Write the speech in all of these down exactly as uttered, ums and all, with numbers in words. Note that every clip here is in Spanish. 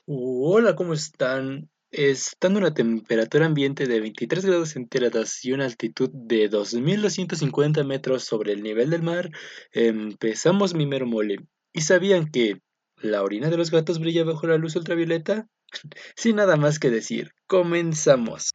Hola, ¿cómo están? Estando una temperatura ambiente de veintitrés grados centígrados y una altitud de dos mil doscientos cincuenta metros sobre el nivel del mar, empezamos mi mero mole. ¿Y sabían que la orina de los gatos brilla bajo la luz ultravioleta? Sin nada más que decir, comenzamos.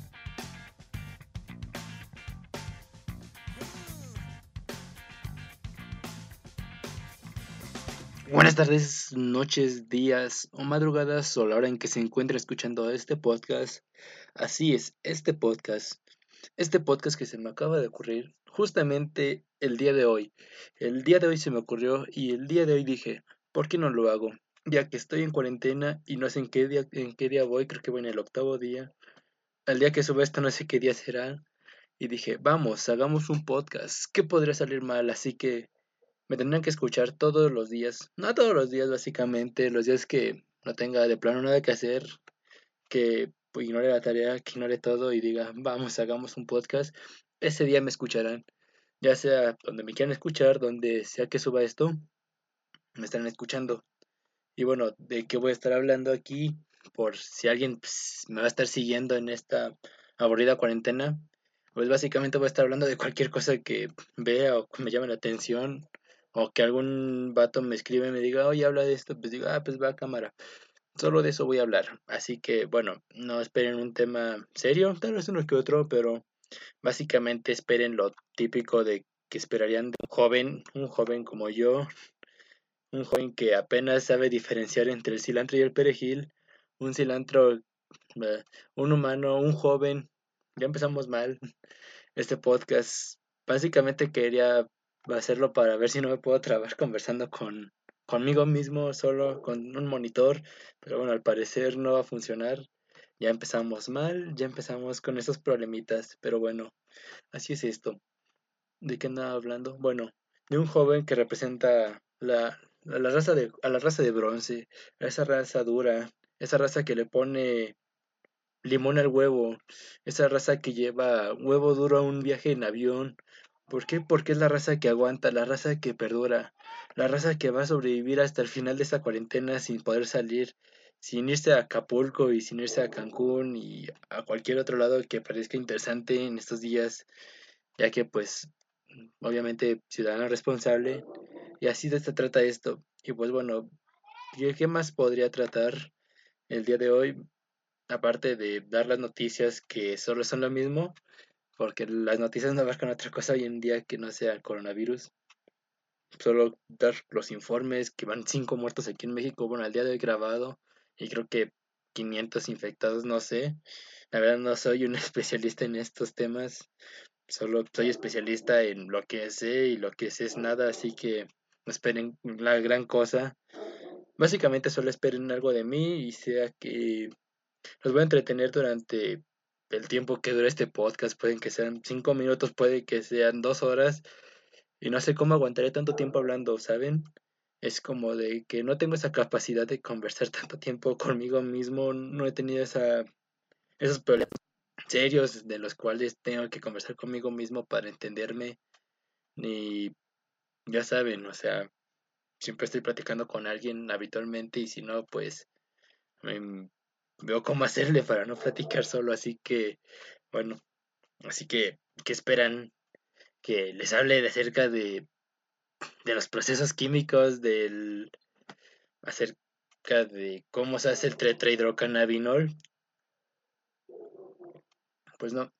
Buenas tardes, noches, días o madrugadas o la hora en que se encuentre escuchando este podcast. Así es, este podcast. Este podcast que se me acaba de ocurrir justamente el día de hoy. El día de hoy se me ocurrió y el día de hoy dije, ¿por qué no lo hago? Ya que estoy en cuarentena y no sé en qué día, en qué día voy, creo que voy en el octavo día. Al día que suba esto no sé qué día será. Y dije, vamos, hagamos un podcast. ¿Qué podría salir mal? Así que me tendrán que escuchar todos los días. No todos los días, básicamente. Los días que no tenga de plano nada que hacer, que pues, ignore la tarea, que ignore todo y diga, vamos, hagamos un podcast, ese día me escucharán. Ya sea donde me quieran escuchar, donde sea que suba esto, me estarán escuchando. Y bueno, ¿de qué voy a estar hablando aquí? Por si alguien pues, me va a estar siguiendo en esta aburrida cuarentena, pues básicamente voy a estar hablando de cualquier cosa que vea o que me llame la atención, o que algún vato me escribe y me diga, oye, habla de esto, pues digo, ah, pues va a cámara. Solo de eso voy a hablar. Así que, bueno, no esperen un tema serio, tal vez uno que otro, pero básicamente esperen lo típico de que esperarían de un joven, un joven como yo, un joven que apenas sabe diferenciar entre el cilantro y el perejil, un cilantro, eh, un humano, un joven. Ya empezamos mal este podcast. Básicamente quería hacerlo para ver si no me puedo trabar conversando con conmigo mismo, solo con un monitor, pero bueno, al parecer no va a funcionar. Ya empezamos mal, ya empezamos con esos problemitas, pero bueno, así es esto. ¿De qué andaba hablando? Bueno, de un joven que representa la, a la raza de, a la raza de bronce, a esa raza dura, esa raza que le pone limón al huevo, esa raza que lleva huevo duro a un viaje en avión. ¿Por qué? Porque es la raza que aguanta, la raza que perdura, la raza que va a sobrevivir hasta el final de esta cuarentena sin poder salir, sin irse a Acapulco y sin irse a Cancún y a cualquier otro lado que parezca interesante en estos días, ya que pues obviamente ciudadano responsable y así de se trata esto. Y pues bueno, ¿qué qué más podría tratar el día de hoy? Aparte de dar las noticias que solo son lo mismo, porque las noticias no abarcan otra cosa hoy en día que no sea el coronavirus. Solo dar los informes que van cinco muertos aquí en México, bueno, al día de hoy grabado, y creo que quinientos infectados, no sé. La verdad no soy un especialista en estos temas, solo soy especialista en lo que sé y lo que sé es nada, así que no esperen la gran cosa. Básicamente solo esperen algo de mí y sea que los voy a entretener durante el tiempo que dure este podcast. Pueden que sean cinco minutos, puede que sean dos horas. Y no sé cómo aguantaré tanto tiempo hablando, ¿saben? Es como de que no tengo esa capacidad de conversar tanto tiempo conmigo mismo. No he tenido esa, esos problemas serios de los cuales tengo que conversar conmigo mismo para entenderme. Ni, ya saben, o sea, siempre estoy platicando con alguien habitualmente y si no, pues em, veo cómo hacerle para no platicar solo. Así que, bueno, así que, ¿qué esperan? Que les hable de acerca de, de los procesos químicos, del, acerca de cómo se hace el tetrahidrocannabinol. Pues no,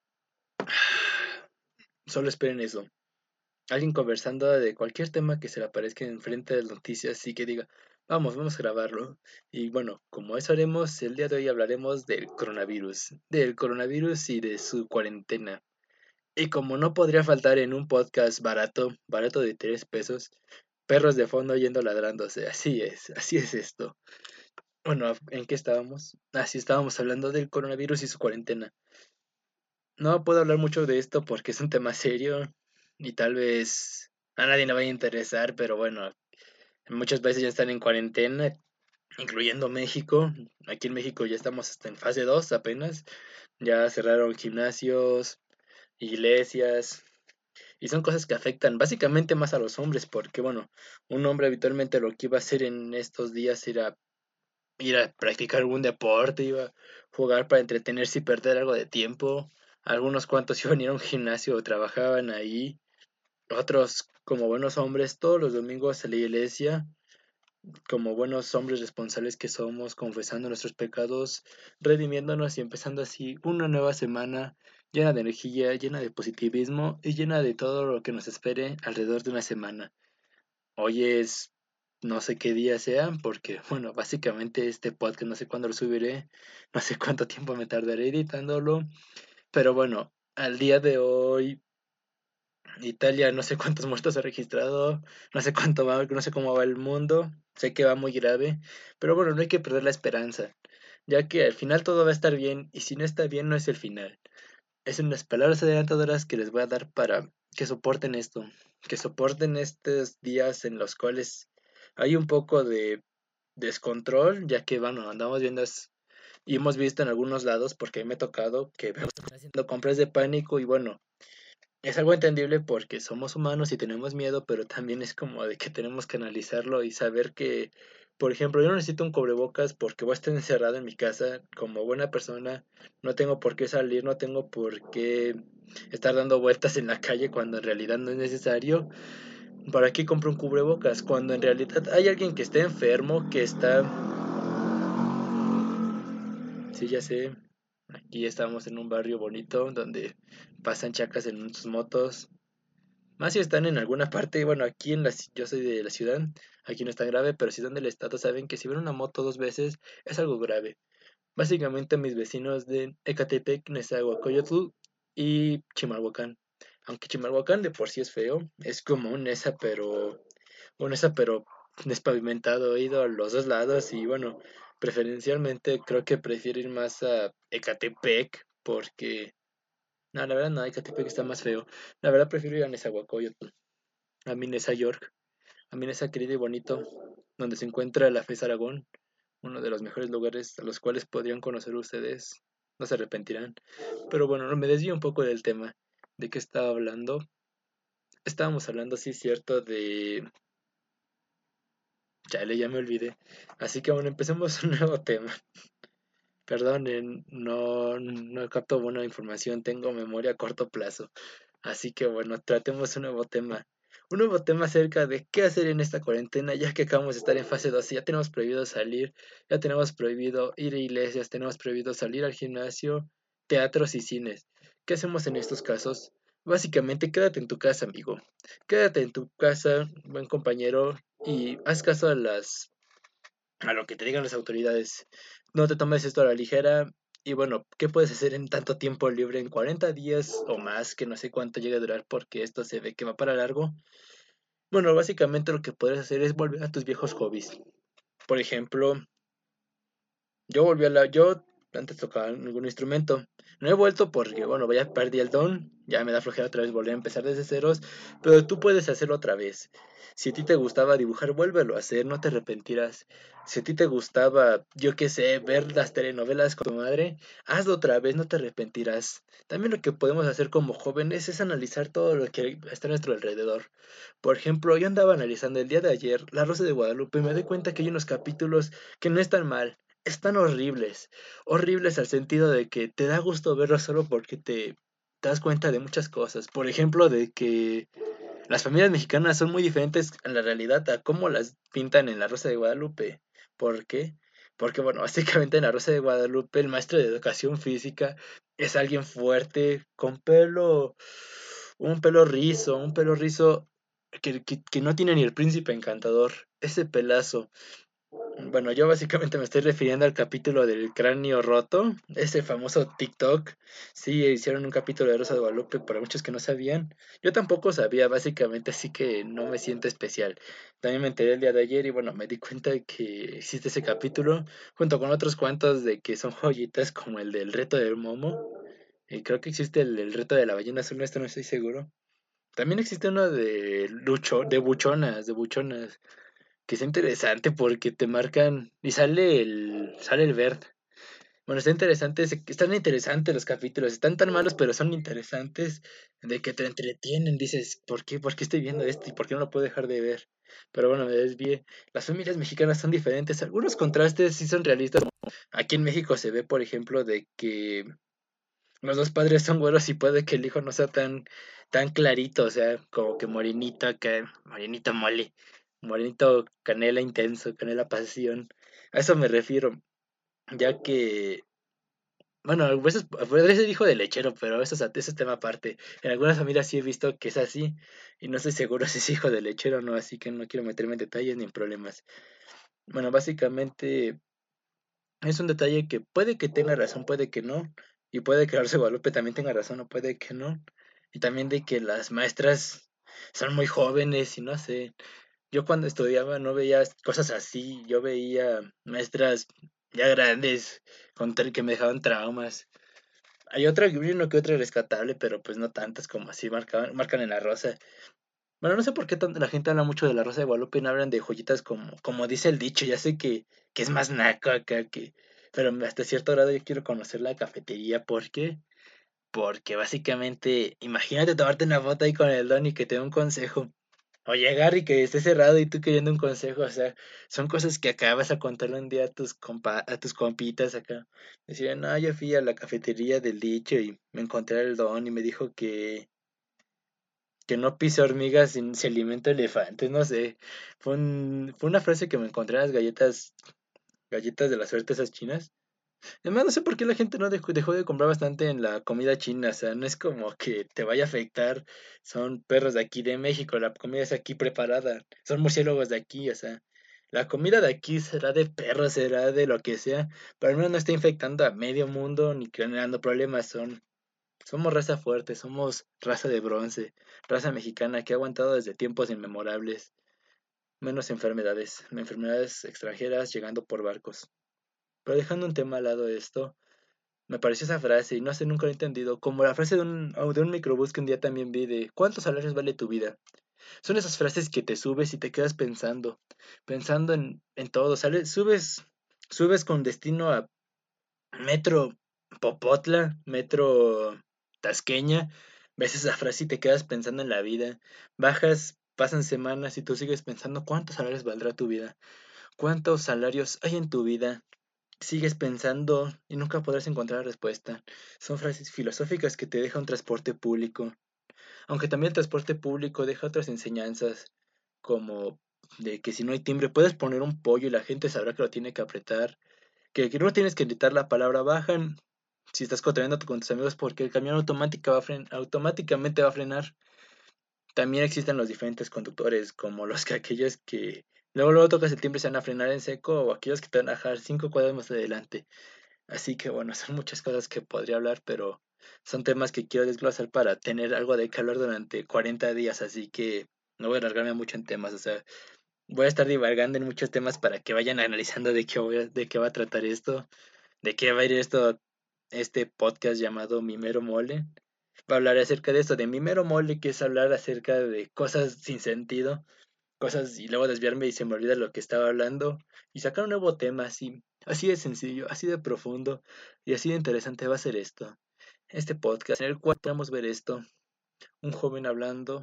solo esperen eso. Alguien conversando de cualquier tema que se le aparezca enfrente de las noticias y que diga, vamos, vamos a grabarlo. Y bueno, como eso haremos, el día de hoy hablaremos del coronavirus, del coronavirus y de su cuarentena. Y como no podría faltar en un podcast barato, barato de tres pesos, perros de fondo yendo ladrándose. Así es, así es esto. Bueno, ¿en qué estábamos? Así estábamos hablando del coronavirus y su cuarentena. No puedo hablar mucho de esto porque es un tema serio y tal vez a nadie le vaya a interesar, pero bueno, muchos países ya están en cuarentena, incluyendo México. Aquí en México ya estamos hasta en fase dos apenas. Ya cerraron gimnasios, iglesias, y son cosas que afectan básicamente más a los hombres, porque bueno, un hombre habitualmente lo que iba a hacer en estos días era ir a practicar algún deporte, iba a jugar para entretenerse y perder algo de tiempo. Algunos cuantos iban a ir a un gimnasio o trabajaban ahí. Otros, como buenos hombres, todos los domingos a la iglesia, como buenos hombres responsables que somos, confesando nuestros pecados, redimiéndonos y empezando así una nueva semana llena de energía, llena de positivismo y llena de todo lo que nos espere alrededor de una semana. Hoy es no sé qué día sea, porque bueno, básicamente este podcast no sé cuándo lo subiré, no sé cuánto tiempo me tardaré editándolo, pero bueno, al día de hoy Italia no sé cuántos muertos ha registrado, no sé cuánto va, no sé cómo va el mundo, sé que va muy grave, pero bueno, no hay que perder la esperanza, ya que al final todo va a estar bien y si no está bien no es el final. Es unas palabras adelantadoras que les voy a dar para que soporten esto, que soporten estos días en los cuales hay un poco de descontrol, ya que bueno, andamos viendo es- y hemos visto en algunos lados, porque a mí me ha tocado que veo que están haciendo compras de pánico y bueno, es algo entendible porque somos humanos y tenemos miedo, pero también es como de que tenemos que analizarlo y saber que, por ejemplo, yo no necesito un cubrebocas porque voy a estar encerrado en mi casa como buena persona, no tengo por qué salir, no tengo por qué estar dando vueltas en la calle cuando en realidad no es necesario. ¿Para qué compro un cubrebocas? Cuando en realidad hay alguien que está enfermo, que está... Sí, ya sé, aquí estamos en un barrio bonito donde pasan chacas en sus motos. Más si están en alguna parte, bueno, aquí en la, ci- yo soy de la ciudad, aquí no es tan grave, pero si son del estado saben que si ven una moto dos veces es algo grave. Básicamente mis vecinos de Ecatepec, Nezahualcóyotl y Chimalhuacán. Aunque Chimalhuacán de por sí es feo, es como un Nesa, pero un Nesa, pero despavimentado, he ido a los dos lados y bueno, preferencialmente creo que prefiero ir más a Ecatepec porque no, la verdad no, Ecatepec está más feo. La verdad prefiero ir a Nezahualcóyotl, a Minesa York, a Minesa querido y bonito, donde se encuentra la FES Aragón, uno de los mejores lugares a los cuales podrían conocer ustedes. No se arrepentirán. Pero bueno, no me desvío un poco del tema. ¿De qué estaba hablando? Estábamos hablando, sí, cierto, de... Chale, ya me olvidé. Así que bueno, empecemos un nuevo tema. Perdonen, no, no capto buena información, tengo memoria a corto plazo. Así que bueno, tratemos un nuevo tema. Un nuevo tema acerca de qué hacer en esta cuarentena, ya que acabamos de estar en fase dos y ya tenemos prohibido salir, ya tenemos prohibido ir a iglesias, tenemos prohibido salir al gimnasio, teatros y cines. ¿Qué hacemos en estos casos? Básicamente, quédate en tu casa, amigo. Quédate en tu casa, buen compañero, y haz caso a las a lo que te digan las autoridades. No te tomes esto a la ligera. Y bueno, ¿qué puedes hacer en tanto tiempo libre? En cuarenta días o más, que no sé cuánto llega a durar porque esto se ve que va para largo. Bueno, básicamente lo que puedes hacer es volver a tus viejos hobbies. Por ejemplo, yo volví a la... Yo antes tocaba algún instrumento. No he vuelto porque, bueno, ya perdí el don. Ya me da flojera otra vez volver a empezar desde ceros. Pero tú puedes hacerlo otra vez. Si a ti te gustaba dibujar, vuélvelo a hacer, no te arrepentirás. Si a ti te gustaba, yo qué sé, ver las telenovelas con tu madre, hazlo otra vez, no te arrepentirás. También lo que podemos hacer como jóvenes es analizar todo lo que está a nuestro alrededor. Por ejemplo, yo andaba analizando el día de ayer La Rosa de Guadalupe y me doy cuenta que hay unos capítulos que no están mal, están horribles. Horribles al sentido de que te da gusto verlos solo porque te, te das cuenta de muchas cosas. Por ejemplo, de que las familias mexicanas son muy diferentes en la realidad a cómo las pintan en La Rosa de Guadalupe. ¿Por qué? Porque, bueno, básicamente en La Rosa de Guadalupe el maestro de educación física es alguien fuerte, con pelo, un pelo rizo, un pelo rizo que, que, que no tiene ni el príncipe encantador. Ese pelazo. Bueno, yo básicamente me estoy refiriendo al capítulo del cráneo roto, ese famoso TikTok. Sí, hicieron un capítulo de Rosa de Guadalupe para muchos que no sabían. Yo tampoco sabía, básicamente, así que no me siento especial. También me enteré el día de ayer y bueno, me di cuenta de que existe ese capítulo, junto con otros cuantos de que son joyitas como el del reto del momo. Y creo que existe el, el reto de la ballena azul, no, esto no estoy seguro. También existe uno de lucho, de buchonas, de buchonas que es interesante porque te marcan y sale el sale el Bert. Bueno, está interesante, se- están interesantes los capítulos, están tan malos pero son interesantes de que te entretienen, dices, ¿por qué? ¿Por qué estoy viendo esto y por qué no lo puedo dejar de ver? Pero bueno, me desvié. Las familias mexicanas son diferentes. Algunos contrastes sí son realistas. Aquí en México se ve, por ejemplo, de que los dos padres son güeros y puede que el hijo no sea tan, tan clarito, o sea, como que morenito acá, morenito mole, morenito canela intenso, canela pasión. A eso me refiero, ya que, bueno, a veces podría ser hijo de lechero, pero eso es, eso es tema aparte. En algunas familias sí he visto que es así, y no estoy seguro si es hijo de lechero o no, así que no quiero meterme en detalles ni en problemas. Bueno, básicamente es un detalle que puede que tenga razón, puede que no. Y puede que Arce Guadalupe también tenga razón o puede que no. Y también de que las maestras son muy jóvenes y no sé. Yo cuando estudiaba no veía cosas así. Yo veía maestras ya grandes con tra- que me dejaban traumas. Hay otra, uno que otra rescatable, pero pues no tantas como así marcaban, marcan en la rosa. Bueno, no sé por qué tanta la gente habla mucho de la Rosa de Guadalupe y no hablan de joyitas como, como dice el dicho. Ya sé que, que es más naco acá que. Pero hasta cierto grado yo quiero conocer la cafetería. ¿Por qué? Porque básicamente, imagínate tomarte una foto ahí con el don y que te dé un consejo. O llegar y que esté cerrado y tú queriendo un consejo. O sea, son cosas que acá vas a contarle un día a tus compa, a tus compitas acá. Decían, no, yo fui a la cafetería del dicho y me encontré al don y me dijo que que no pise hormigas y se alimenta elefantes, no sé. Fue, un- fue una frase que me encontré en las galletas, galletas de la suerte esas chinas. Además, no sé por qué la gente no dejó, dejó de comprar bastante en la comida china, o sea, no es como que te vaya a afectar. Son perros de aquí de México, la comida es aquí preparada, son murciélagos de aquí, o sea. La comida de aquí será de perros, será de lo que sea, pero al menos no está infectando a medio mundo ni creando problemas, son somos raza fuerte, somos raza de bronce, raza mexicana que ha aguantado desde tiempos inmemorables, menos enfermedades, enfermedades extranjeras llegando por barcos. Pero dejando un tema al lado de esto, me pareció esa frase y no sé, nunca lo he entendido, como la frase de un, de un microbús que un día también vi de ¿cuántos salarios vale tu vida? Son esas frases que te subes y te quedas pensando, pensando en, en todo, sales, subes, subes con destino a Metro Popotla, Metro Tasqueña, ves esa frase y te quedas pensando en la vida. Bajas, pasan semanas y tú sigues pensando cuántos salarios valdrá tu vida, cuántos salarios hay en tu vida. Sigues pensando y nunca podrás encontrar respuesta. Son frases filosóficas que te deja un transporte público. Aunque también el transporte público deja otras enseñanzas, como de que si no hay timbre puedes poner un pollo y la gente sabrá que lo tiene que apretar, que, que no tienes que gritar la palabra bajan si estás cotorreando con tus amigos porque el camión automática va a fren- automáticamente va a frenar. También existen los diferentes conductores, como los que aquellos que luego luego tocas el timbre y se van a frenar en seco o aquellos que te van a dejar cinco cuadras más adelante. Así que bueno, son muchas cosas que podría hablar, pero son temas que quiero desglosar para tener algo de calor durante cuarenta días, así que no voy a alargarme mucho en temas, o sea, voy a estar divagando en muchos temas para que vayan analizando de qué, voy a- de qué va a tratar esto, de qué va a ir esto, este podcast llamado Mimero Mole. Va a hablar acerca de esto, de Mimero Mole, que es hablar acerca de cosas sin sentido, cosas y luego desviarme y se me olvida lo que estaba hablando y sacar un nuevo tema así, así de sencillo, así de profundo y así de interesante va a ser esto. Este podcast en el cual podemos ver esto, un joven hablando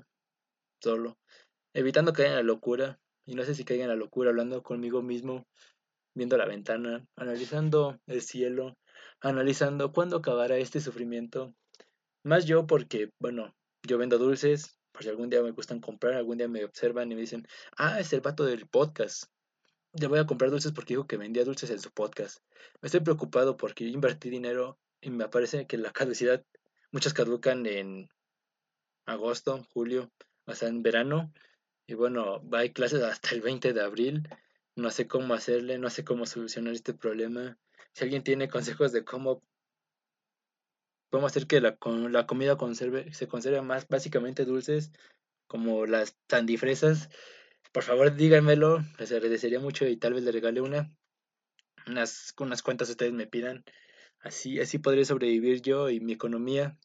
solo, evitando caer en la locura, y no sé si caiga en la locura, hablando conmigo mismo, viendo la ventana, analizando el cielo, analizando cuándo acabará este sufrimiento. Más yo porque, bueno, yo vendo dulces, por si algún día me gustan comprar, algún día me observan y me dicen, ah, es el vato del podcast. Le voy a comprar dulces porque dijo que vendía dulces en su podcast. Me estoy preocupado porque yo invertí dinero y me parece que la caducidad, muchas caducan en agosto, julio, o sea, en verano. Y bueno, va hay clases hasta el veinte de abril. No sé cómo hacerle, no sé cómo solucionar este problema. Si alguien tiene consejos de cómo podemos hacer que la, con- la comida conserve, se conserve más básicamente dulces, como las sandifresas, por favor díganmelo, les agradecería mucho y tal vez le regale una, unas, unas cuantas ustedes me pidan. Así, así podré sobrevivir yo y mi economía.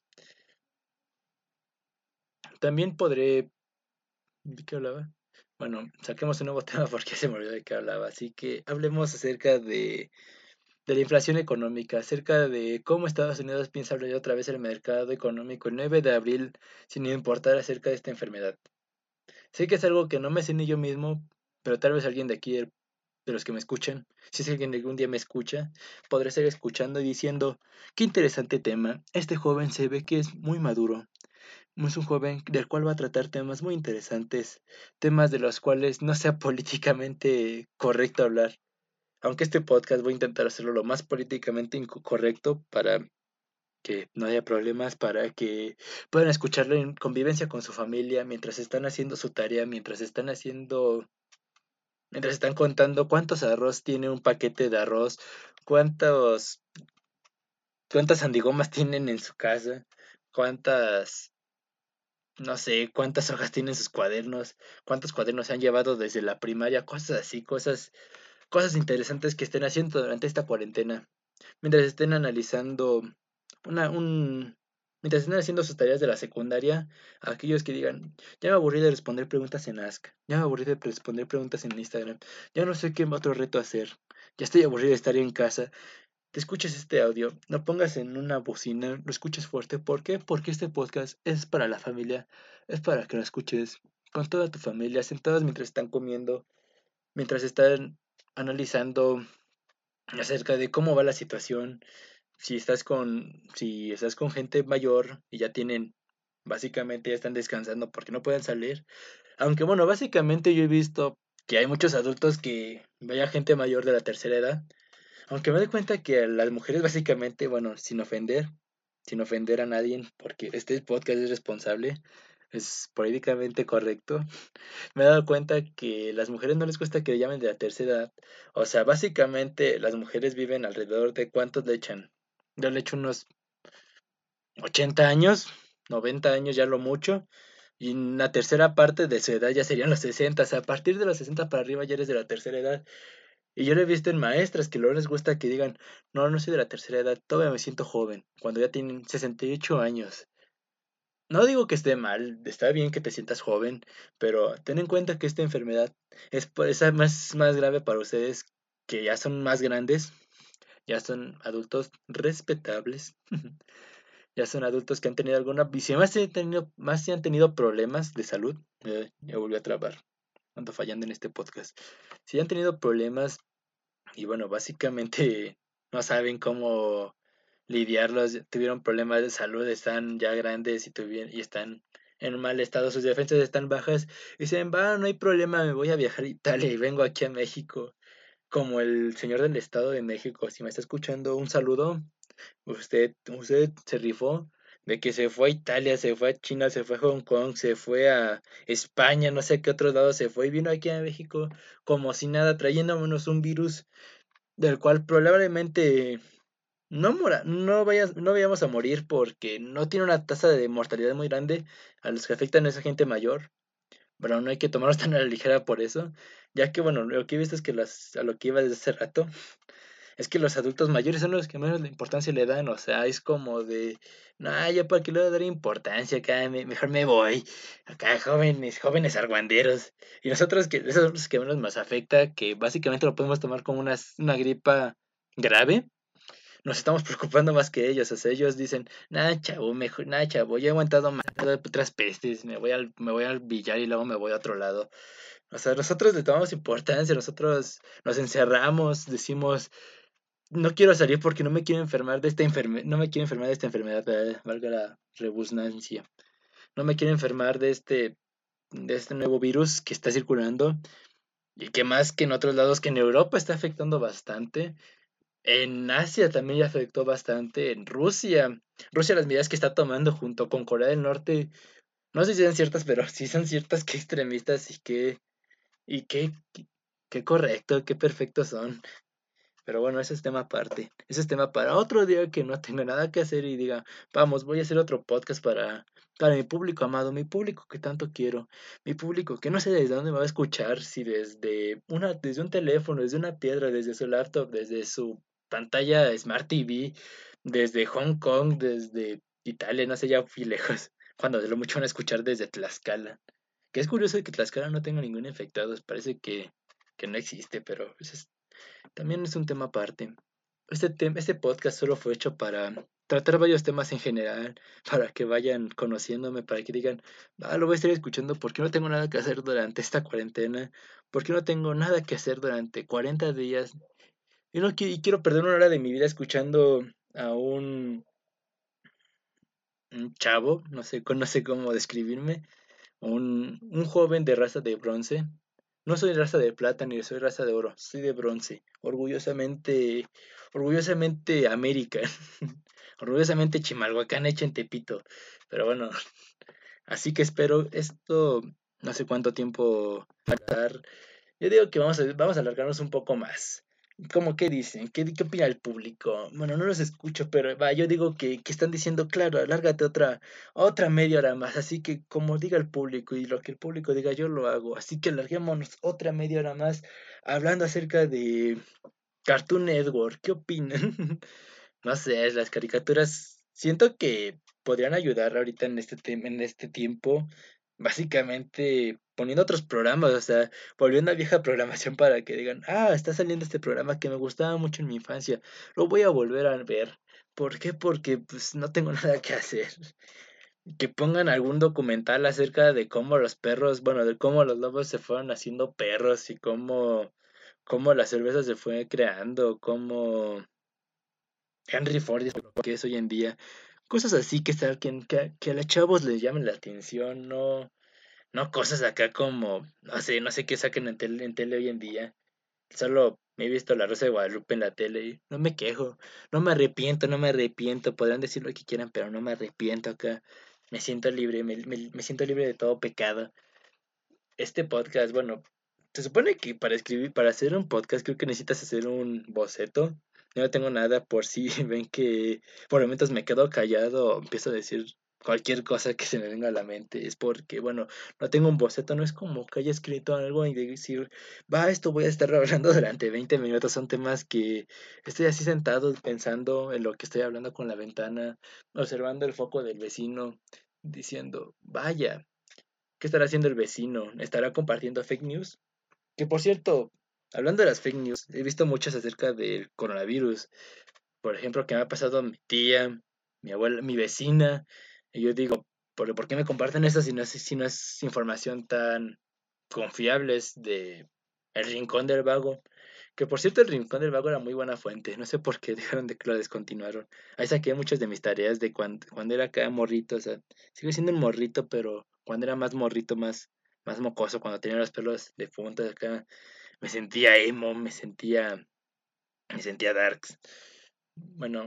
También podré. ¿De qué hablaba? Bueno, saquemos un nuevo tema porque se me olvidó de qué hablaba. Así que hablemos acerca de, de la inflación económica, acerca de cómo Estados Unidos piensa abrir otra vez el mercado económico el nueve de abril, sin importar acerca de esta enfermedad. Sé que es algo que no me sé ni yo mismo, pero tal vez alguien de aquí, de de los que me escuchan, si es que alguien algún día me escucha, podré estar escuchando y diciendo, qué interesante tema, este joven se ve que es muy maduro, es un joven del cual va a tratar temas muy interesantes, temas de los cuales no sea políticamente correcto hablar. Aunque este podcast voy a intentar hacerlo lo más políticamente inco- correcto para que no haya problemas, para que puedan escucharlo en convivencia con su familia mientras están haciendo su tarea, mientras están haciendo, mientras están contando cuántos arroz tiene un paquete de arroz, cuántos, cuántas sandigomas tienen en su casa, cuántas, no sé, cuántas hojas tienen sus cuadernos, cuántos cuadernos se han llevado desde la primaria, cosas así, cosas, cosas interesantes que estén haciendo durante esta cuarentena. Mientras estén analizando una, un, mientras estén haciendo sus tareas de la secundaria, aquellos que digan, ya me aburrí de responder preguntas en Ask, ya me aburrí de responder preguntas en Instagram, ya no sé qué otro reto hacer, ya estoy aburrido de estar en casa, te escuches este audio, no pongas en una bocina, lo escuches fuerte. ¿Por qué? Porque este podcast es para la familia, es para que lo escuches con toda tu familia, sentados mientras están comiendo, mientras están analizando acerca de cómo va la situación, si estás con, si estás con gente mayor y ya tienen, básicamente ya están descansando porque no pueden salir. Aunque bueno, básicamente yo he visto que hay muchos adultos que vaya gente mayor de la tercera edad. Aunque me doy cuenta que las mujeres básicamente, bueno, sin ofender, sin ofender a nadie, porque este podcast es responsable, es políticamente correcto, me he dado cuenta que las mujeres no les gusta que le llamen de la tercera edad. O sea, básicamente las mujeres viven alrededor de ¿cuántos le echan? Yo le echo unos ochenta años, noventa años ya lo mucho, y la tercera parte de su edad ya serían los sesenta. O sea, a partir de los sesenta para arriba ya eres de la tercera edad. Y yo lo he visto en maestras que luego les gusta que digan, no, no soy de la tercera edad, todavía me siento joven, cuando ya tienen sesenta y ocho años. No digo que esté mal, está bien que te sientas joven, pero ten en cuenta que esta enfermedad es, por- es más, más grave para ustedes que ya son más grandes, ya son adultos respetables, ya son adultos que han tenido alguna visión, más si han tenido, más si han tenido problemas de salud, eh, ya volví a trabar, ando fallando en este podcast. Si han tenido problemas y bueno, básicamente no saben cómo lidiarlos, tuvieron problemas de salud, están ya grandes y, tuvieron, y están en un mal estado, sus defensas están bajas, y dicen, va, no hay problema, me voy a viajar a Italia y vengo aquí a México, como el señor del Estado de México, si me está escuchando, un saludo, usted, usted se rifó, de que se fue a Italia, se fue a China, se fue a Hong Kong, se fue a España, no sé a qué otros lados se fue, y vino aquí a México como si nada, trayéndonos un virus del cual probablemente no, mora, no, vayas, no vayamos a morir porque no tiene una tasa de mortalidad muy grande a los que afectan a esa gente mayor. Pero no hay que tomarnos tan a la ligera por eso, ya que bueno, lo que he visto es que las, a lo que iba desde hace rato, es que los adultos mayores son los que menos la importancia le dan, o sea, es como de, no, yo para qué le voy a dar importancia acá, me- mejor me voy, acá jóvenes, jóvenes argüenderos, y nosotros que, esos son los que menos nos afecta, que básicamente lo podemos tomar como una, una gripa grave, nos estamos preocupando más que ellos. O sea, ellos dicen, nada, chavo, mejor, nada, chavo, yo he aguantado más de otras pestes, me voy al, me voy al billar y luego me voy a otro lado. O sea, nosotros le tomamos importancia, nosotros nos encerramos, decimos, no quiero salir porque no me quiero enfermar de esta enfermedad, no me quiero enfermar de esta enfermedad, eh, valga la rebusnancia. No me quiero enfermar de este, de este nuevo virus que está circulando y que más que en otros lados, que en Europa está afectando bastante. En Asia también ya afectó bastante. En Rusia. Rusia las medidas que está tomando junto con Corea del Norte, no sé si son ciertas, pero sí son ciertas, qué extremistas y qué, y qué, qué, qué correcto, qué perfectos son. Pero bueno, ese es tema aparte. Ese es tema para otro día que no tenga nada que hacer y diga, vamos, voy a hacer otro podcast para, para mi público amado, mi público que tanto quiero, mi público que no sé desde dónde me va a escuchar, si desde una, desde un teléfono, desde una piedra, desde su laptop, desde su pantalla Smart T V, desde Hong Kong, desde Italia, no sé, ya fui lejos, cuando de lo mucho van a escuchar desde Tlaxcala. Que es curioso que Tlaxcala no tenga ningún infectado, parece que, que no existe, pero eso es también es un tema aparte. Este, tem- este podcast solo fue hecho para tratar varios temas en general para que vayan conociéndome, para que digan, ah, lo voy a estar escuchando porque no tengo nada que hacer durante esta cuarentena, porque no tengo nada que hacer durante cuarenta días y no qui- y quiero perder una hora de mi vida escuchando a un, un chavo, no sé, co- no sé cómo describirme, un, un joven de raza de bronce. No soy raza de plata ni soy raza de oro, soy de bronce. Orgullosamente, orgullosamente América. Orgullosamente Chimalhuacán hecho en Tepito. Pero bueno, así que espero esto, no sé cuánto tiempo va a dar. Yo digo que vamos a, vamos a alargarnos un poco más. ¿Cómo qué dicen? ¿Qué, qué opina el público? Bueno, no los escucho, pero va, yo digo que, que están diciendo, claro, alárgate otra, otra media hora más. Así que como diga el público y lo que el público diga, yo lo hago. Así que alarguémonos otra media hora más hablando acerca de Cartoon Network. ¿Qué opinan? No sé, las caricaturas siento que podrían ayudar ahorita en este tem- en este tiempo, básicamente poniendo otros programas, o sea, volviendo a vieja programación para que digan, ah, está saliendo este programa que me gustaba mucho en mi infancia, lo voy a volver a ver. ¿Por qué? Porque pues no tengo nada que hacer. Que pongan algún documental acerca de cómo los perros, bueno, de cómo los lobos se fueron haciendo perros y cómo, cómo la cerveza se fue creando, cómo Henry Ford es lo que es hoy en día. Cosas así que, sa- que, que, que a los chavos les llamen la atención, no, no cosas acá como, no sé, no sé qué saquen en tele, en tele hoy en día. Solo he visto La Rosa de Guadalupe en la tele y no me quejo, no me arrepiento, no me arrepiento. Podrán decir lo que quieran, pero no me arrepiento acá. Me siento libre, me, me, me siento libre de todo pecado. Este podcast, bueno, se supone que para escribir, para hacer un podcast, creo que necesitas hacer un boceto. Yo no tengo nada por si ven que por momentos me quedo callado o empiezo a decir cualquier cosa que se me venga a la mente. Es porque, bueno, no tengo un boceto, no es como que haya escrito algo y decir, va, esto voy a estar hablando durante veinte minutos. Son temas que estoy así sentado pensando en lo que estoy hablando con la ventana, observando el foco del vecino, diciendo, vaya. ¿Qué estará haciendo el vecino? ¿Estará compartiendo fake news? Que por cierto, hablando de las fake news, he visto muchas acerca del coronavirus. Por ejemplo, que me ha pasado a mi tía, mi abuela, mi vecina. Y yo digo, ¿por, ¿por qué me comparten eso si no es, si no es información tan confiable? Es de El Rincón del Vago. Que por cierto, El Rincón del Vago era muy buena fuente. No sé por qué dejaron de que lo descontinuaron. Ahí saqué muchas de mis tareas de cuando, cuando era acá morrito. O sea, sigo siendo un morrito, pero cuando era más morrito, más, más mocoso, cuando tenía los pelos de punta acá, me sentía emo, me sentía, me sentía darks. Bueno,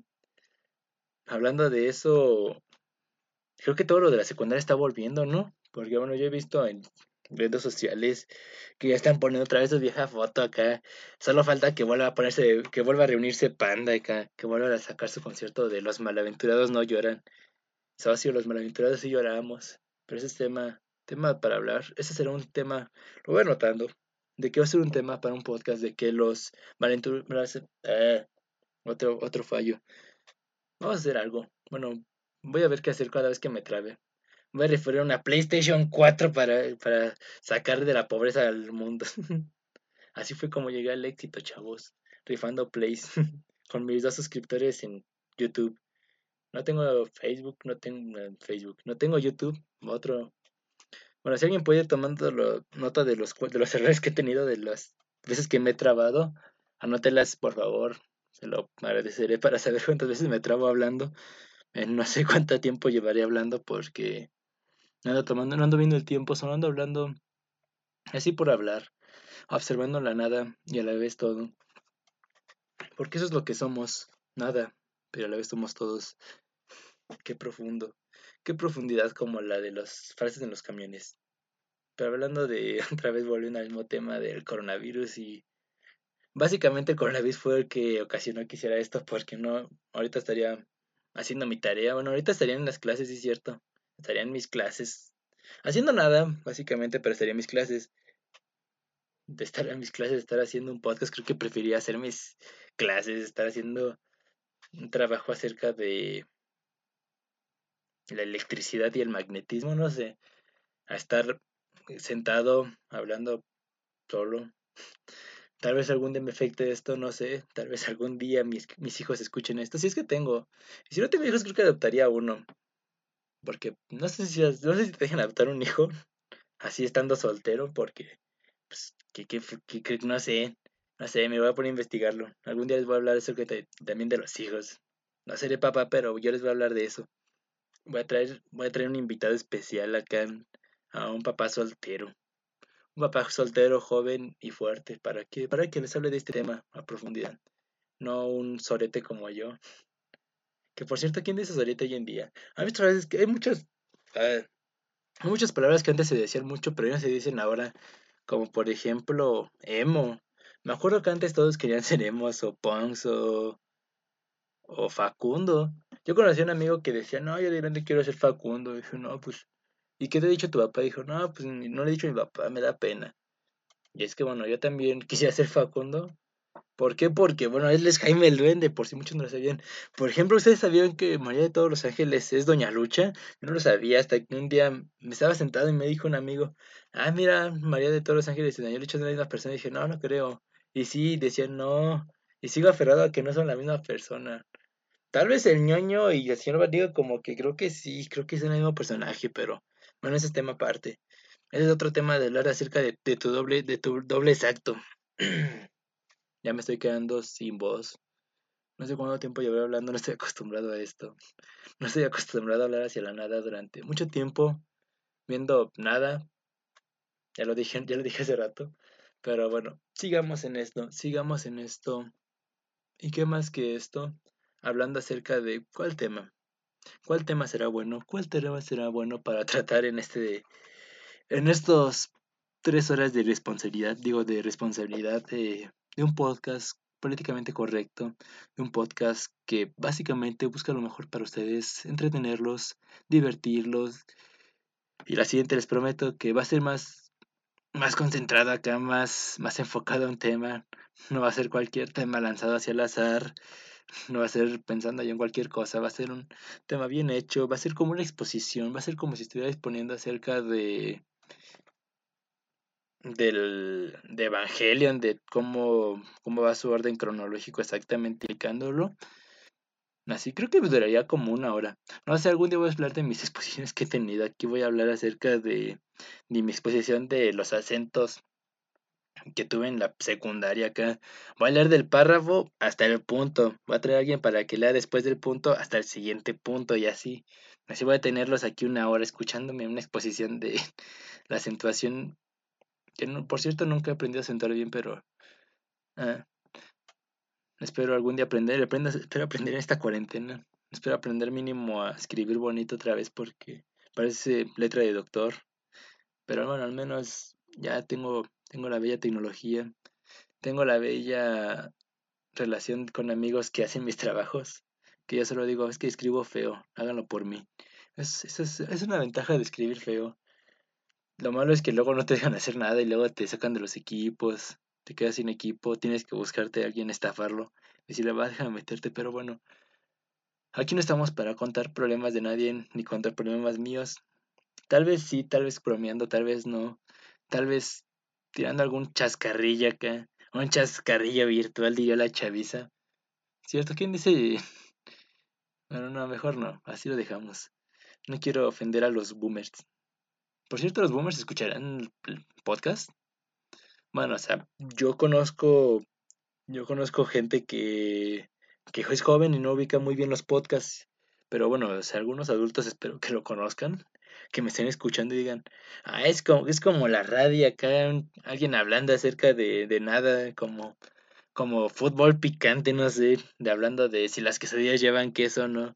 hablando de eso, creo que todo lo de la secundaria está volviendo, ¿no? Porque bueno, yo he visto en redes sociales que ya están poniendo otra vez su vieja foto acá. Solo falta que vuelva a ponerse, que vuelva a reunirse Panda acá, que vuelva a sacar su concierto de Los Malaventurados No Lloran. Socio, Los Malaventurados sí lloramos. Pero ese es tema, tema para hablar. Ese será un tema, lo voy anotando, de que va a ser un tema para un podcast de que los malenturados, eh, otro, otro fallo. Vamos a hacer algo. Bueno, voy a ver qué hacer cada vez que me trabe. Voy a referir a una PlayStation cuatro para, para sacar de la pobreza al mundo. Así fue como llegué al éxito, chavos. Rifando plays con mis dos suscriptores en YouTube. No tengo Facebook, no tengo eh, Facebook, no tengo YouTube. Otro. Bueno, si alguien puede tomando lo- nota de los, cu- de los errores que he tenido, de las veces que me he trabado, anótelas, por favor. Se lo agradeceré para saber cuántas veces me trabo hablando. Eh, no sé cuánto tiempo llevaré hablando porque no ando tomando, no ando viendo el tiempo, solo ando hablando así por hablar, observando la nada y a la vez todo. Porque eso es lo que somos, nada, pero a la vez somos todos. Qué profundo, qué profundidad como la de las frases en los camiones. Pero hablando de, otra vez volviendo al mismo tema del coronavirus y básicamente el coronavirus fue el que ocasionó que hiciera esto porque no, ahorita estaría haciendo mi tarea, bueno, ahorita estaría en las clases, sí es cierto, estaría en mis clases, haciendo nada, básicamente, pero estaría en mis clases. De estar en mis clases, estar haciendo un podcast, creo que preferiría hacer mis clases, estar haciendo un trabajo acerca de la electricidad y el magnetismo, no sé, a estar sentado hablando solo. Tal vez algún día me afecte esto, no sé. Tal vez algún día mis, mis hijos escuchen esto. Si es que tengo. Y si no tengo hijos, creo que adoptaría uno. Porque no sé si, no sé si te dejan adoptar un hijo así estando soltero. Porque, pues, que, que, que- que- no sé. No sé, me voy a poner a investigarlo. Algún día les voy a hablar acerca de- también de los hijos. No seré papá, pero yo les voy a hablar de eso. Voy a traer, voy a traer un invitado especial acá a un papá soltero. Un papá soltero, joven y fuerte, para que, para que les hable de este tema a profundidad. No un sorete como yo. Que por cierto, ¿quién dice sorete hoy en día? Hay muchas veces que hay muchas, ah, hay muchas palabras que antes se decían mucho, pero ya no se dicen ahora. Como por ejemplo, emo. Me acuerdo que antes todos querían ser emos o punks o, o Facundo. Yo conocí a un amigo que decía, no, yo de grande quiero ser Facundo. Y dije, no, pues, ¿y qué te ha dicho tu papá? Dijo, no, pues ni- no le he dicho a mi papá, me da pena. Y es que bueno, yo también quisiera ser Facundo. ¿Por qué? Porque, bueno, él es Jaime el Duende, por si muchos no lo sabían. Por ejemplo, ¿ustedes sabían que María de todos los Ángeles es Doña Lucha? Yo no lo sabía hasta que un día me estaba sentado y me dijo un amigo, ah, mira, María de todos los Ángeles y Doña Lucha son la misma persona. Y dije, no, no creo. Y sí, decían, no. Y sigo aferrado a que no son la misma persona. Tal vez el ñoño y el señor Bandido como que creo que sí, creo que es el mismo personaje, pero bueno, ese es tema aparte. Ese es otro tema de hablar acerca de, de tu doble, de tu doble exacto. Ya me estoy quedando sin voz. No sé cuánto tiempo llevo hablando, no estoy acostumbrado a esto. No estoy acostumbrado a hablar hacia la nada durante mucho tiempo, viendo nada. Ya lo dije, ya lo dije hace rato. Pero bueno, sigamos en esto, sigamos en esto. ¿Y qué más que esto? Hablando acerca de cuál tema. ¿Cuál tema será bueno? ¿Cuál tema será bueno para tratar en este, en estos tres horas de responsabilidad? Digo, de responsabilidad de, de un podcast políticamente correcto, de un podcast que básicamente busca lo mejor para ustedes, entretenerlos, divertirlos. Y la siguiente les prometo que va a ser más, más concentrado acá, más, más enfocado a un tema. No va a ser cualquier tema lanzado hacia el azar. No va a ser pensando yo en cualquier cosa, va a ser un tema bien hecho, va a ser como una exposición, va a ser como si estuviera exponiendo acerca de del de Evangelion, de cómo, cómo va su orden cronológico exactamente indicándolo. Así creo que duraría como una hora. No sé, algún día voy a hablar de mis exposiciones que he tenido. Aquí voy a hablar acerca de, de mi exposición de los acentos que tuve en la secundaria acá. Voy a leer del párrafo hasta el punto. Voy a traer a alguien para que lea después del punto hasta el siguiente punto y así. Así voy a tenerlos aquí una hora escuchándome una exposición de la acentuación. Que no, por cierto nunca he aprendido a acentuar bien, pero ah, espero algún día aprender. Aprenda- espero aprender en esta cuarentena. Espero aprender mínimo a escribir bonito otra vez porque parece letra de doctor. Pero bueno, al menos ya tengo, tengo la bella tecnología. Tengo la bella relación con amigos que hacen mis trabajos, que yo solo digo, es que escribo feo, háganlo por mí. Es, es, es, es una ventaja de escribir feo. Lo malo es que luego no te dejan hacer nada y luego te sacan de los equipos, te quedas sin equipo, tienes que buscarte a alguien, estafarlo, decirle, va, déjame meterte, pero bueno, aquí no estamos para contar problemas de nadie, ni contar problemas míos. Tal vez sí, tal vez bromeando, tal vez no, tal vez tirando algún chascarrillo acá, un chascarrillo virtual, diría la chaviza. ¿Cierto? ¿Quién dice? Bueno, no, mejor no, así lo dejamos. No quiero ofender a los boomers. Por cierto, ¿los boomers escucharán el podcast? Bueno, o sea, yo conozco, yo conozco gente que, que es joven y no ubica muy bien los podcasts. Pero bueno, o sea, algunos adultos espero que lo conozcan, que me estén escuchando y digan, ah, es como, es como la radio acá, un- alguien hablando acerca de, de nada, como, como fútbol picante, no sé, de hablando de si las quesadillas llevan queso o no.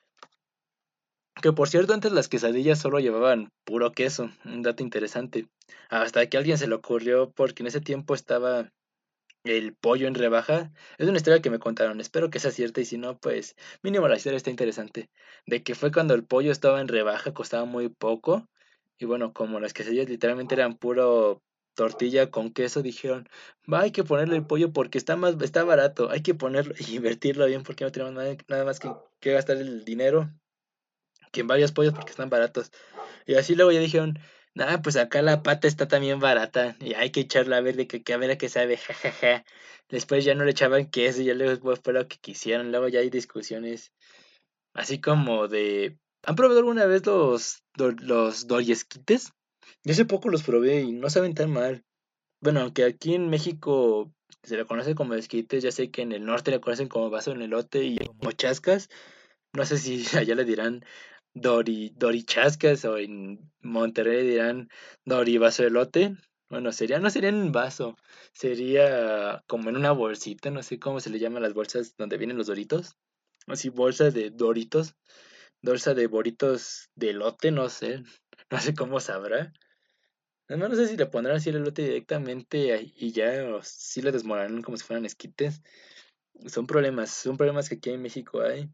Que por cierto, antes las quesadillas solo llevaban puro queso, un dato interesante. Hasta que a alguien se le ocurrió, porque en ese tiempo estaba el pollo en rebaja. Es una historia que me contaron, espero que sea cierta y si no, pues mínimo la historia está interesante. De que fue cuando el pollo estaba en rebaja, costaba muy poco. Y bueno, como las quesadillas literalmente eran puro tortilla con queso, dijeron, va, hay que ponerle el pollo porque está más, está barato, hay que ponerlo y invertirlo bien porque no tenemos nada, nada más que, que gastar el dinero que en varios pollos porque están baratos. Y así luego ya dijeron, Ah, pues acá la pata está también barata y hay que echarla a ver de que, que a ver a qué sabe, jajaja. Después ya no le echaban queso, ya luego fue lo que quisieron, luego ya hay discusiones así como de... ¿Han probado alguna vez los, do- los Doriesquites? Yo hace poco los probé y no saben tan mal. Bueno, aunque aquí en México se le conoce como esquites, ya sé que en el norte le conocen como vaso en elote y como chascas. No sé si allá le dirán Dori, Dorichascas o en Monterrey le dirán Dori vaso de elote. Bueno, sería, no sería en un vaso, sería como en una bolsita, no sé cómo se le llaman las bolsas donde vienen los doritos. Así, bolsa de doritos, bolsa de boritos de elote, no sé, no sé cómo sabrá. Además, no sé si le pondrán así el elote directamente ahí y ya, o si le desmoronarán como si fueran esquites. Son problemas, son problemas que aquí en México hay,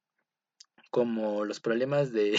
como los problemas de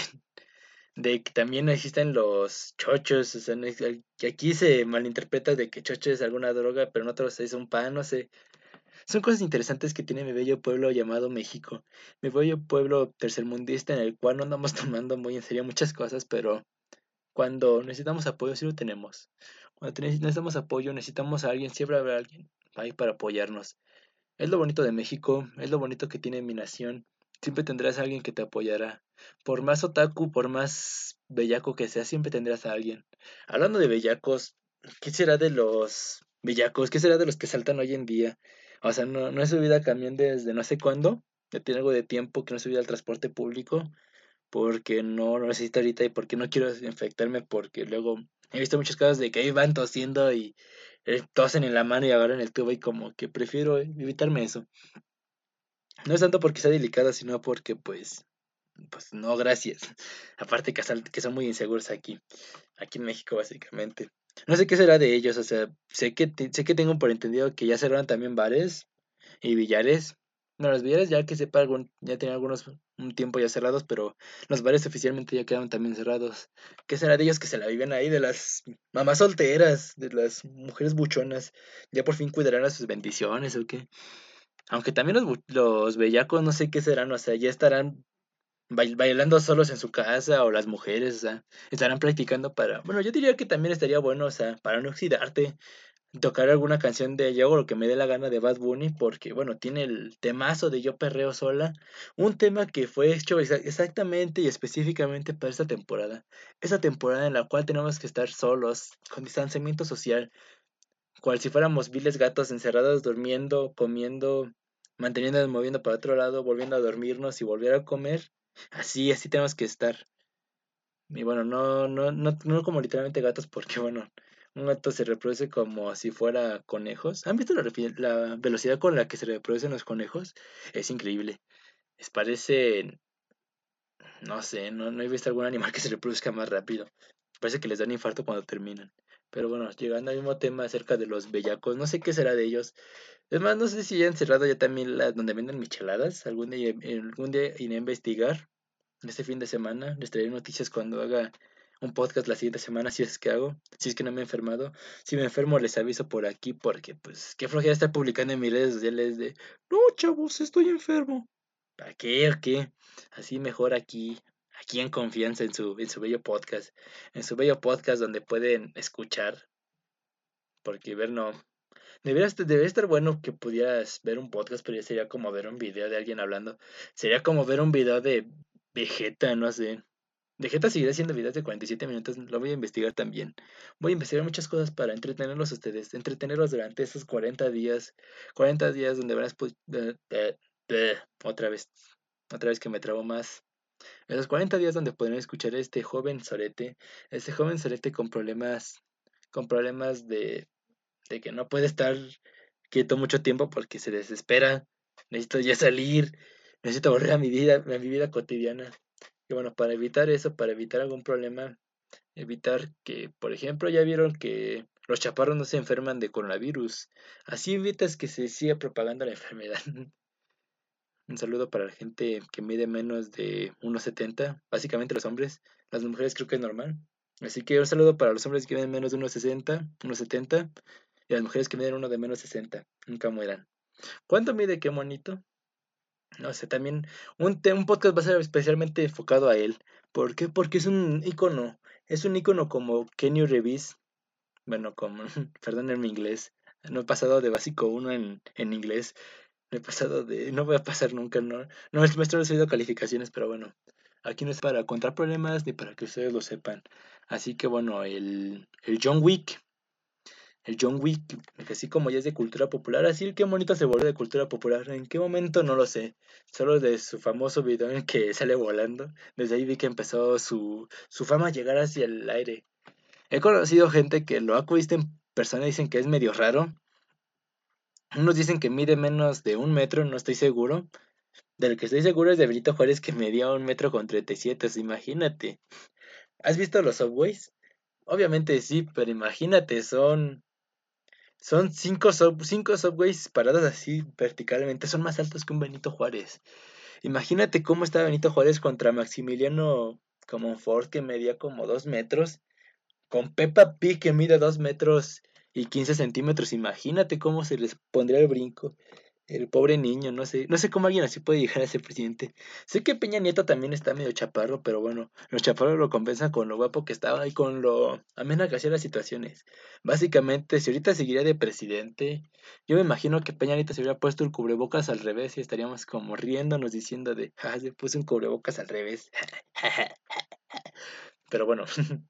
de que también existen los chochos, o sea, no es- que aquí se malinterpreta de que chocho es alguna droga, pero en otros es un pan, no sé. Son cosas interesantes que tiene mi bello pueblo llamado México. Mi bello pueblo tercermundista en el cual no andamos tomando muy en serio muchas cosas, pero cuando necesitamos apoyo sí lo tenemos. Cuando te- necesitamos apoyo, necesitamos a alguien, siempre habrá alguien ahí para apoyarnos. Es lo bonito de México, es lo bonito que tiene mi nación. Siempre tendrás a alguien que te apoyará. Por más otaku, por más bellaco que seas, siempre tendrás a alguien. Hablando de bellacos, ¿qué será de los bellacos? ¿Qué será de los que saltan hoy en día? O sea, no, no he subido a camión desde no sé cuándo. Ya tiene algo de tiempo que no he subido al transporte público porque no lo necesito ahorita y porque no quiero infectarme porque luego he visto muchos casos de que ahí van tosiendo y eh, tosen en la mano y agarran el tubo y como que prefiero evitarme eso. No es tanto porque sea delicada, sino porque pues, pues no, gracias. Aparte que, sal- que son muy inseguros aquí, aquí en México básicamente. No sé qué será de ellos, o sea, sé que, te- sé que tengo por entendido que ya cerraron también bares y billares. No, los billares ya que sepa, algún, ya tienen algunos un tiempo ya cerrados, pero los bares oficialmente ya quedaron también cerrados. ¿Qué será de ellos que se la viven ahí? De las mamás solteras, de las mujeres buchonas. ¿Ya por fin cuidarán a sus bendiciones o qué? Aunque también los, bu- los bellacos no sé qué serán, o sea, ya estarán bail- bailando solos en su casa o las mujeres, o sea, estarán practicando para... Bueno, yo diría que también estaría bueno, o sea, para no oxidarte tocar alguna canción de Yo hago lo que me dé la gana de Bad Bunny porque, bueno, tiene el temazo de Yo perreo sola, un tema que fue hecho exa- exactamente y específicamente para esta temporada. Esa temporada en la cual tenemos que estar solos, con distanciamiento social, cual si fuéramos viles gatos encerrados durmiendo, comiendo, manteniéndonos moviendo para otro lado, volviendo a dormirnos y volver a comer. Así, así tenemos que estar. Y bueno, no, no, no, no como literalmente gatos, porque bueno, un gato se reproduce como si fuera conejos. ¿Han visto la, refi- la velocidad con la que se reproducen los conejos? Es increíble. Les parece, no sé, no, no he visto algún animal que se reproduzca más rápido. Parece que les da un infarto cuando terminan. Pero bueno, llegando al mismo tema acerca de los bellacos, no sé qué será de ellos. Es más, no sé si ya han cerrado ya también las donde venden micheladas. Algún día, algún día iré a investigar este fin de semana. Les traeré noticias cuando haga un podcast la siguiente semana, si es que hago, si es que no me he enfermado. Si me enfermo, les aviso por aquí, porque pues qué flojera estar publicando en mis redes sociales de, no, chavos, estoy enfermo. ¿Para qué o qué? Así mejor aquí, aquí en confianza en su, en su bello podcast, en su bello podcast donde pueden escuchar, porque ver no. Debería, est- debería estar bueno que pudieras ver un podcast, pero ya sería como ver un video de alguien hablando. Sería como ver un video de Vegeta, no sé. Vegeta seguirá haciendo videos de cuarenta y siete minutos, lo voy a investigar también. Voy a investigar muchas cosas para entretenerlos a ustedes, entretenerlos durante esos cuarenta días, cuarenta días donde verás, pues, eh, eh, eh, otra vez, otra vez que me trabo más. Esos cuarenta días donde podrán escuchar a este joven sorete, este joven sorete con problemas, con problemas de, de que no puede estar quieto mucho tiempo porque se desespera. Necesito ya salir, necesito volver a mi vida, a mi vida cotidiana. Y bueno, para evitar eso, para evitar algún problema, evitar que, por ejemplo, ya vieron que los chaparros no se enferman de coronavirus. Así evitas que se siga propagando la enfermedad. Un saludo para la gente que mide menos de uno setenta, básicamente los hombres. Las mujeres creo que es normal. Así que un saludo para los hombres que miden menos de uno sesenta, uno setenta, y las mujeres que miden uno de menos sesenta. Nunca mueran. ¿Cuánto mide? Qué bonito. No sé, también un, te- un podcast va a ser especialmente enfocado a él. ¿Por qué? Porque es un icono. Es un icono como Kenny Reeves, bueno, como, perdón mi inglés, no he pasado de básico uno en, en inglés, no he pasado de, no voy a pasar nunca, no, no es maestro, no he subido calificaciones, pero bueno, aquí no es para contar problemas ni para que ustedes lo sepan. Así que bueno, el, el John Wick, el John Wick, que así como ya es de cultura popular, así qué bonito se volvió de cultura popular, ¿en qué momento? No lo sé, solo de su famoso video en que sale volando, desde ahí vi que empezó su, su fama a llegar hacia el aire. He conocido gente que lo ha visto en persona y dicen que es medio raro. Unos dicen que mide menos de un metro, no estoy seguro. Del que estoy seguro es de Benito Juárez que medía un metro con treinta y siete, o sea, imagínate. ¿Has visto los subways? Obviamente sí, pero imagínate, son, son cinco, sub, cinco subways parados así verticalmente, son más altos que un Benito Juárez. Imagínate cómo está Benito Juárez contra Maximiliano Comonfort que medía como dos metros. Con Peppa Pig que mide dos metros y quince centímetros, imagínate cómo se les pondría el brinco. El pobre niño, no sé, no sé cómo alguien así puede llegar a ser presidente. Sé que Peña Nieto también está medio chaparro, pero bueno, los chaparros lo compensan con lo guapo que estaba y con lo amena que hacía las situaciones. Básicamente, si ahorita seguiría de presidente, yo me imagino que Peña Nieto se hubiera puesto el cubrebocas al revés y estaríamos como riéndonos diciendo de, ah, se puso un cubrebocas al revés. Pero bueno,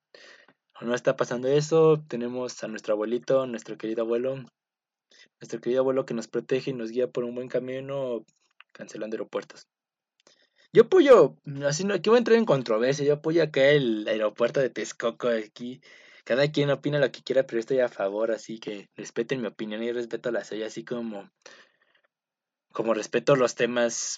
no está pasando eso. Tenemos a nuestro abuelito, nuestro querido abuelo, nuestro querido abuelo que nos protege y nos guía por un buen camino, cancelando aeropuertos. Yo apoyo, así no, aquí voy a entrar en controversia. Yo apoyo acá el aeropuerto de Texcoco. Aquí cada quien opina lo que quiera, pero estoy a favor, así que respeten mi opinión y respeto la suya, así como, como respeto los temas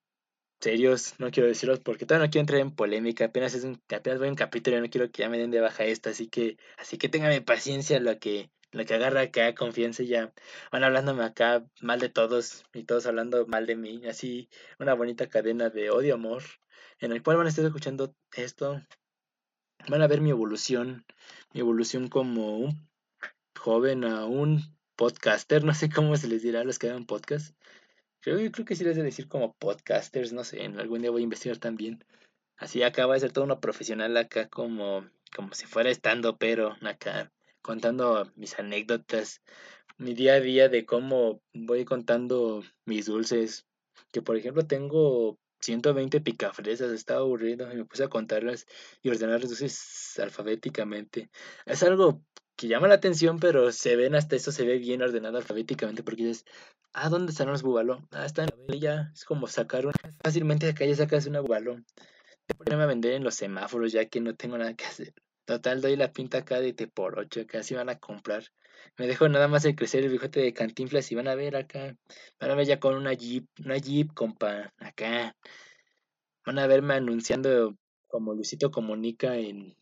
serios, no quiero decirlos porque todavía no quiero entrar en polémica, apenas es un, apenas voy en capítulo y no quiero que ya me den de baja esta, así que, así que téngame paciencia lo que, lo que agarra acá, confianza y ya van hablándome acá mal de todos y todos hablando mal de mí, así una bonita cadena de odio amor, en el cual van a estar escuchando esto, van a ver mi evolución, mi evolución como un joven a un podcaster, no sé cómo se les dirá a los que hagan podcast. Creo, yo creo que sí les de decir como podcasters, no sé, en algún día voy a investigar también. Así acaba de ser todo uno profesional acá como, como si fuera estando, pero acá contando mis anécdotas, mi día a día de cómo voy contando mis dulces. Que por ejemplo tengo ciento veinte picafresas, estaba aburrido y me puse a contarlas y ordenar los dulces alfabéticamente. Es algo que llama la atención, pero se ven hasta eso, se ve bien ordenado alfabéticamente porque dices, ah, ¿dónde están los búbalos? Ah, están ahí ya, es como sacar una, fácilmente acá ya sacas una búbalo. Ponerme a vender en los semáforos ya que no tengo nada que hacer. Total, doy la pinta acá de te por ocho, que así van a comprar. Me dejo nada más de crecer el bigote de Cantinflas y van a ver acá. Van a ver ya con una Jeep, una Jeep, compa, acá. Van a verme anunciando como Luisito Comunica en,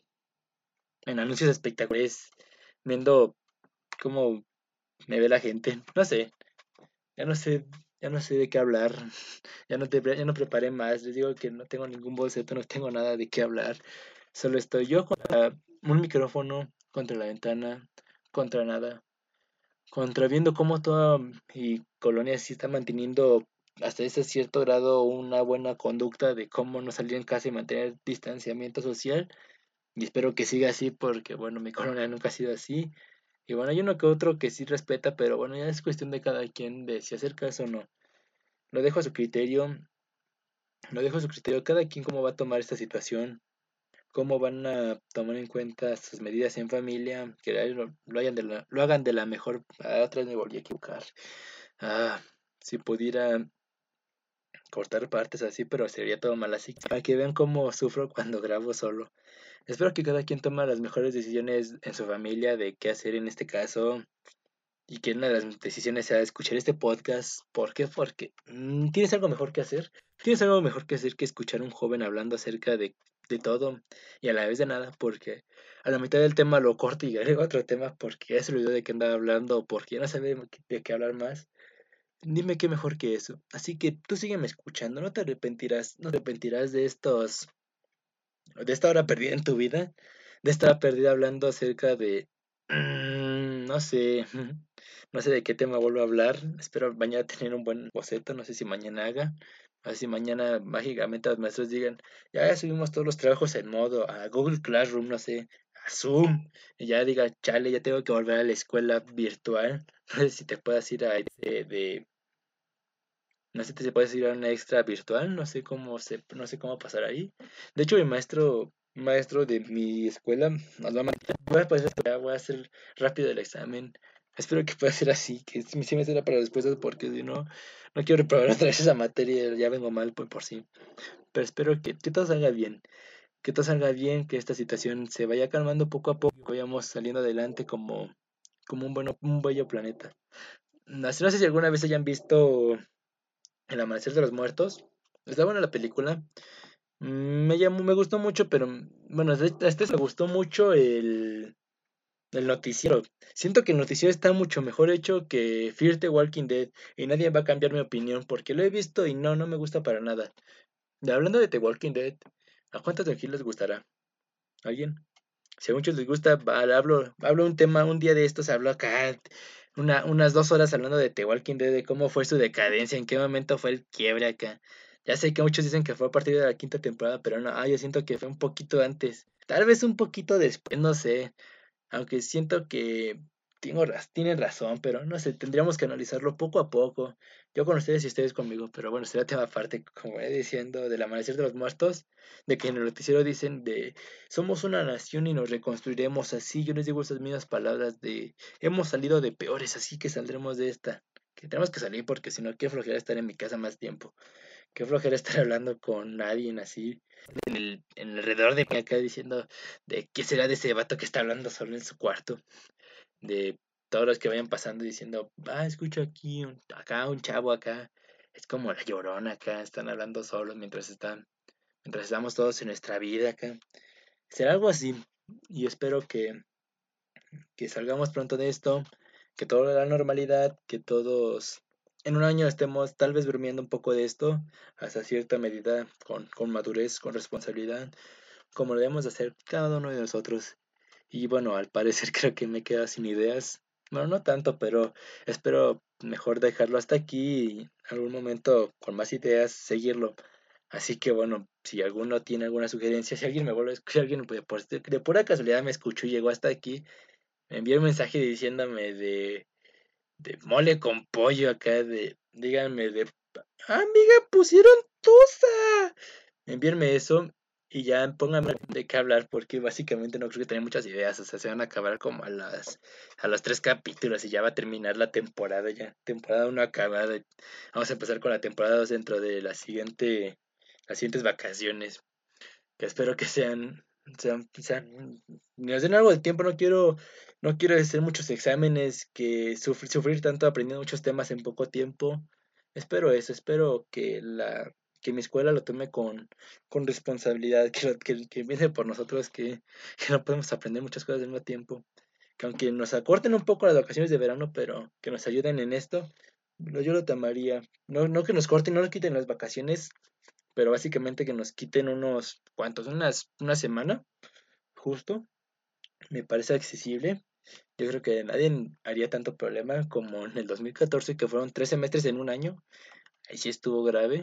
en anuncios espectaculares, viendo cómo me ve la gente. No sé, ya no sé, ya no sé de qué hablar. Ya no, te, ya no preparé más. Les digo que no tengo ningún boceto, no tengo nada de qué hablar. Solo estoy yo contra un micrófono, contra la ventana, contra nada, contra viendo cómo toda mi colonia sí está manteniendo hasta ese cierto grado una buena conducta de cómo no salir en casa y mantener distanciamiento social. Y espero que siga así porque, bueno, mi colonia nunca ha sido así. Y bueno, hay uno que otro que sí respeta, pero bueno, ya es cuestión de cada quien de si hacer caso o no. Lo dejo a su criterio, lo dejo a su criterio, cada quien cómo va a tomar esta situación, cómo van a tomar en cuenta sus medidas en familia, que lo, lo hagan de la, lo hagan de la mejor. Ah, otra vez me volví a equivocar. Ah, si pudiera cortar partes así, pero sería todo mal así. Para que vean cómo sufro cuando grabo solo. Espero que cada quien tome las mejores decisiones en su familia de qué hacer en este caso. Y que una de las decisiones sea escuchar este podcast. ¿Por qué? Porque mm, tienes algo mejor que hacer. Tienes algo mejor que hacer que escuchar a un joven hablando acerca de, de todo y a la vez de nada, porque a la mitad del tema lo corto y agrego otro tema porque ya se olvidó de qué andaba hablando o porque ya no sabe de qué hablar más. Dime qué mejor que eso. Así que tú sígueme escuchando, no te arrepentirás, no te arrepentirás de estos, de esta hora perdida en tu vida, de esta hora perdida hablando acerca de, mm, no sé, no sé de qué tema vuelvo a hablar. Espero mañana tener un buen boceto, no sé si mañana haga. A ver si mañana mágicamente los maestros digan, ya subimos todos los trabajos en modo a Google Classroom, no sé, a Zoom. Y ya diga, chale, ya tengo que volver a la escuela virtual. No sé si te puedas ir a de, de no sé si te puedes ir a una extra virtual, no sé cómo se, no sé cómo pasar ahí. De hecho, mi maestro, maestro de mi escuela nos va a mandar, voy a, pues, ya voy a hacer rápido el examen. Espero que pueda ser así, que sí, sí me sirva para después, porque si no, no quiero reprobar otra vez esa materia, ya vengo mal por, por sí. Pero espero que, que todo salga bien, que todo salga bien, que esta situación se vaya calmando poco a poco, que vayamos saliendo adelante como, como un, bueno, un bello planeta. No sé, no sé si alguna vez hayan visto El Amanecer de los Muertos. Está buena la película. Mm, Me llamó, me gustó mucho, pero mm, bueno, de este me gustó mucho el, el noticiero. Siento que el noticiero está mucho mejor hecho que Fear the Walking Dead y nadie va a cambiar mi opinión porque lo he visto y no, no me gusta para nada. Y hablando de The Walking Dead, ¿a cuántos de aquí les gustará? ¿Alguien? Si a muchos les gusta, va, hablo, hablo un tema, un día de estos hablo acá una, unas dos horas hablando de The Walking Dead, de cómo fue su decadencia, en qué momento fue el quiebre acá. Ya sé que muchos dicen que fue a partir de la quinta temporada, pero no, ah, yo siento que fue un poquito antes. Tal vez un poquito después, no sé. Aunque siento que tengo, raz- tienen razón, pero no sé, tendríamos que analizarlo poco a poco. Yo con ustedes y ustedes conmigo, pero bueno, será tema aparte, como voy diciendo, del amanecer de los muertos, de que en el noticiero dicen de somos una nación y nos reconstruiremos así. Yo les digo esas mismas palabras de hemos salido de peores, así que saldremos de esta. Que tenemos que salir porque si no, qué flojera estar en mi casa más tiempo. Qué flojera estar hablando con nadie así en el, en el alrededor de mí acá diciendo de qué será de ese vato que está hablando solo en su cuarto, de todos los que vayan pasando diciendo, ah, escucho aquí, un- acá un chavo acá, es como la llorona acá, están hablando solos mientras están, mientras estamos todos en nuestra vida acá. Será algo así, y espero que, que salgamos pronto de esto, que todo la normalidad, que todos en un año estemos tal vez durmiendo un poco de esto, hasta cierta medida, con, con madurez, con responsabilidad, como lo debemos de hacer cada uno de nosotros. Y bueno, al parecer creo que me he quedado sin ideas. Bueno, no tanto, pero espero mejor dejarlo hasta aquí y en algún momento con más ideas seguirlo. Así que bueno, si alguno tiene alguna sugerencia, si alguien me vuelve a escuchar, alguien de, por- de pura casualidad me escuchó y llegó hasta aquí, me envió un mensaje diciéndome de, de mole con pollo acá, de, díganme de, amiga, pusieron tusa. Envíenme eso y ya pónganme de qué hablar porque básicamente no creo que tenga muchas ideas, o sea, se van a acabar como a las a los tres capítulos y ya va a terminar la temporada ya, temporada uno acabada. y Vamos a empezar con la temporada dos dentro de la siguiente las siguientes vacaciones, que espero que sean sean, sean nos den algo de tiempo, no quiero no quiero hacer muchos exámenes, que sufrir, sufrir tanto aprendiendo muchos temas en poco tiempo. Espero eso, espero que la que mi escuela lo tome con, con responsabilidad, que, lo, que, que viene por nosotros, que, que no podemos aprender muchas cosas al mismo tiempo, que aunque nos acorten un poco las vacaciones de verano, pero que nos ayuden en esto, lo- yo lo tomaría. No, no que nos corten, no nos quiten las vacaciones, pero básicamente que nos quiten unos cuantos, unas, una semana, justo, me parece accesible. Yo creo que nadie haría tanto problema como en el dos mil catorce, que fueron tres semestres en un año. Ahí sí estuvo grave.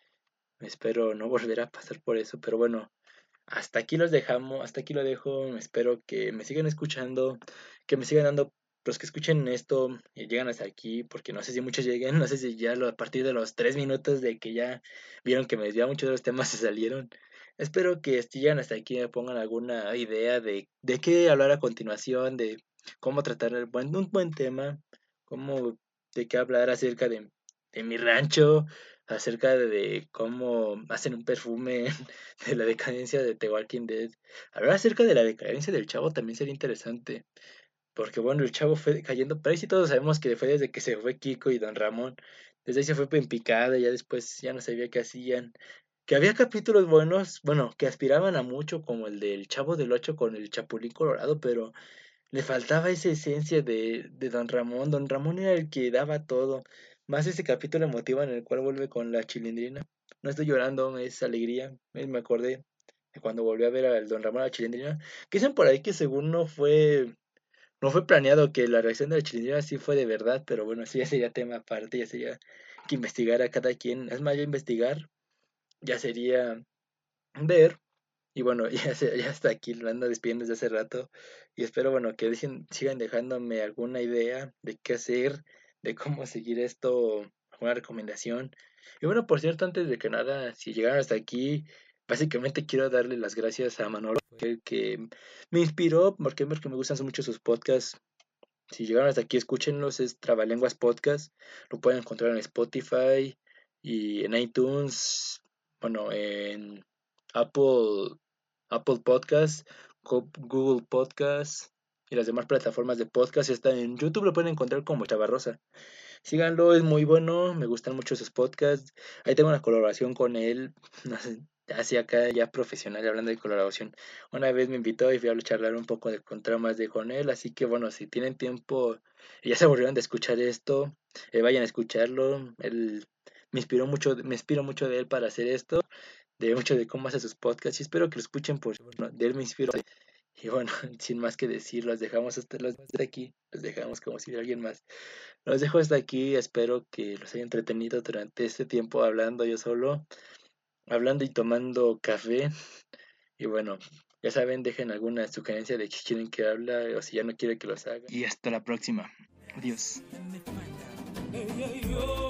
Espero no volver a pasar por eso, pero bueno, hasta aquí los dejamos, hasta aquí lo dejo. Espero que me sigan escuchando, que me sigan dando, los que escuchen esto y llegan hasta aquí, porque no sé si muchos lleguen, no sé si ya lo- a partir de los tres minutos de que ya vieron que me desviaba mucho de los temas se salieron. Espero que si llegan hasta aquí me pongan alguna idea de, de qué hablar a continuación, de cómo tratar el buen, un buen tema, cómo, de qué hablar acerca de, de mi rancho, acerca de, de cómo hacen un perfume, de la decadencia de The Walking Dead. Hablar acerca de la decadencia del chavo también sería interesante. Porque bueno, el chavo fue cayendo, pero ahí sí todos sabemos que fue desde que se fue Kiko y Don Ramón. Desde ahí se fue en picada, ya después ya no sabía qué hacían. Que había capítulos buenos, bueno, que aspiraban a mucho, como el del Chavo del Ocho con el Chapulín Colorado, pero le faltaba esa esencia de, de Don Ramón. Don Ramón era el que daba todo. Más ese capítulo emotivo en el cual vuelve con la chilindrina. No estoy llorando, es alegría. eh, Me acordé de cuando volví a ver al Don Ramón a la chilindrina. Que dicen por ahí que según no fue, no fue planeado que la reacción de la chilindrina sí fue de verdad, pero bueno, eso ya sería tema aparte, ya sería que investigar a cada quien. Es más, yo investigar ya sería ver. Y bueno, ya, se- ya hasta aquí lo ando despidiendo desde hace rato. Y espero, bueno, que dejen, sigan dejándome alguna idea de qué hacer, de cómo seguir esto, alguna recomendación. Y bueno, por cierto, antes de que nada, si llegaron hasta aquí, básicamente quiero darle las gracias a Manolo, que, que me inspiró, porque, porque me gustan mucho sus podcasts. Si llegaron hasta aquí, escúchenlos, es Trabalenguas Podcast. Lo pueden encontrar en Spotify y en iTunes, bueno, en Apple, Apple Podcast, Google Podcast y las demás plataformas de podcast. Está en YouTube, lo pueden encontrar como Chavarrosa. Síganlo, es muy bueno, me gustan mucho sus podcasts. Ahí tengo una colaboración con él, no sé, así acá ya profesional, hablando de colaboración. Una vez me invitó y fui a charlar un poco de con tramas de con él, así que bueno, si tienen tiempo y ya se aburrieron de escuchar esto, eh, vayan a escucharlo. Él me inspiró mucho, me inspiro mucho de él para hacer esto, de mucho de cómo hace sus podcasts y espero que lo escuchen por bueno, de él me inspiro. Y bueno, sin más que decir, los dejamos hasta los de aquí, los dejamos como si hubiera alguien más. Los dejo hasta aquí, espero que los haya entretenido durante este tiempo hablando yo solo, hablando y tomando café. Y bueno, ya saben, dejen alguna sugerencia de que quieren que hable o si ya no quiere que los haga. Y hasta la próxima. Adiós.